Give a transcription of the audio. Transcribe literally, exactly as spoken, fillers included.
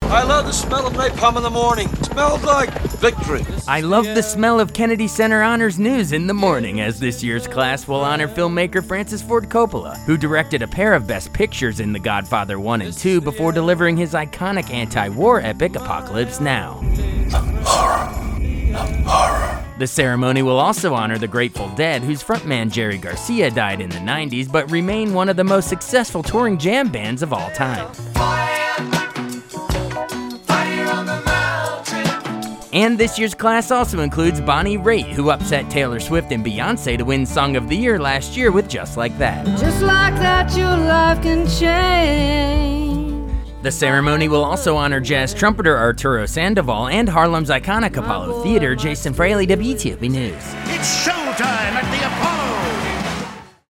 I love the smell of napalm in the morning. It smells like victory. I love the smell of Kennedy Center Honors News in the morning, as this year's class will honor filmmaker Francis Ford Coppola, who directed a pair of Best Pictures in The Godfather one and two before delivering his iconic anti-war epic Apocalypse Now. Horror. Horror. The ceremony will also honor the Grateful Dead, whose frontman Jerry Garcia died in the nineties, but remain one of the most successful touring jam bands of all time. And this year's class also includes Bonnie Raitt, who upset Taylor Swift and Beyonce to win Song of the Year last year with Just Like That. Just like that, your life can change. The ceremony will also honor jazz trumpeter Arturo Sandoval and Harlem's iconic Apollo Theater, Jason Fraley, W T O P News. It's show